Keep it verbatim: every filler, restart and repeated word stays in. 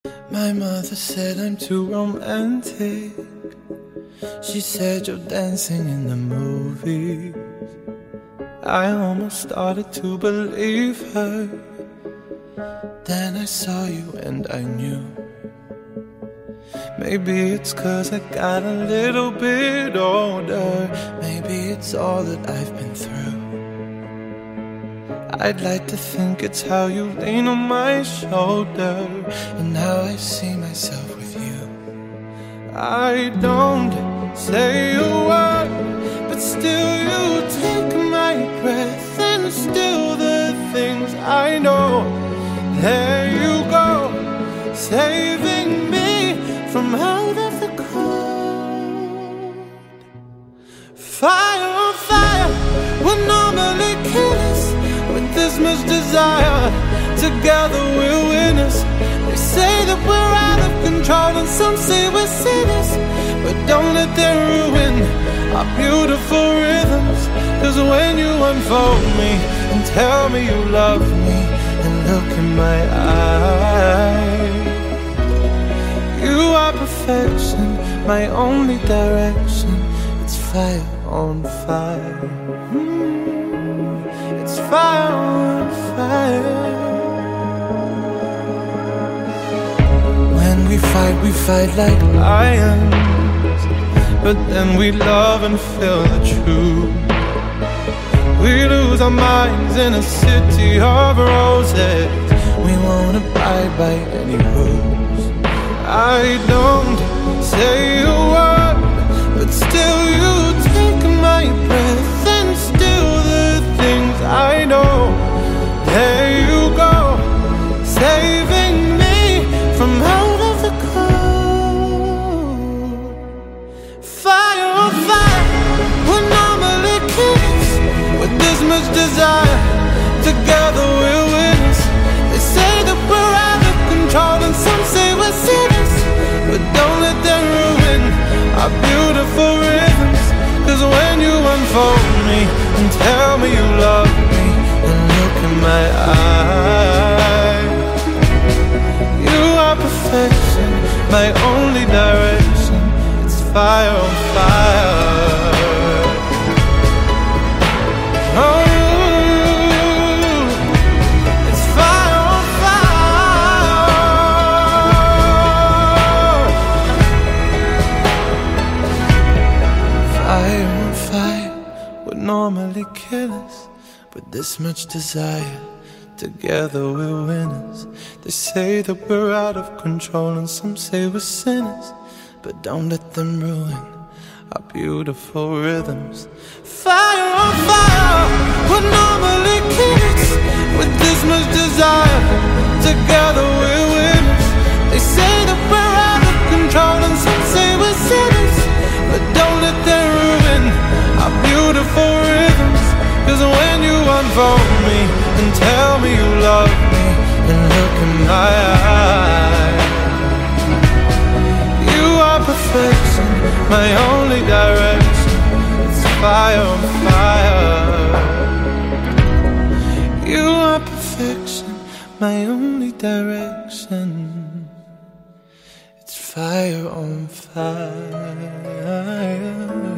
My mother said I'm too romantic. She said you're dancing in the movies. I almost started to believe her. Then I saw you and I knew. Maybe it's 'cause I got a little bit older. Maybe it's all that I've been through. I'd like to think it's how you lean on my shoulder and how I see myself with you. I don't say a word, but still you take my breath, and still the things I know. There you go, saving me from out of the cold. Fire on fire will normally kill us. With this much desire, together we're winners. They say that we're out of control and some say we're sinners, but don't let them ruin our beautiful rhythms. 'Cause when you unfold me and tell me you love me and look in my eyes, you are perfection, my only direction. It's fire on fire. mm. It's fire on fire. When we fight, we fight like lions, but then we love and feel the truth. We lose our minds in a city of roses. We won't abide by any rules. I don't say a word, but still you take my breath, and still the things I know. There you go, saving me from out of the cold. Fire on fire will normally kill us. With this much desire, together we're winners. They say that we're out of control and some say we're sinners, but don't let them ruin our beautiful rhythms. 'Cause when you unfold me and tell me you love me and look in my eyes, you are perfection, my only direction. It's fire on fire. Oh, it's fire on fire. Fire on fire would normally kill us, but this much desire, together we're winners. They say that we're out of control and some say we're sinners, but don't let them ruin our beautiful rhythms. Fire on fire would normally kill us. With this much desire, together we're winners. They say that we're out of control and some say we're sinners, but don't let them ruin our beautiful rhythms. 'Cause when you unfold me and tell me you love me and look in my eyes, you are perfection, my only direction. It's fire on fire. You are perfection, my only direction. It's fire on fire.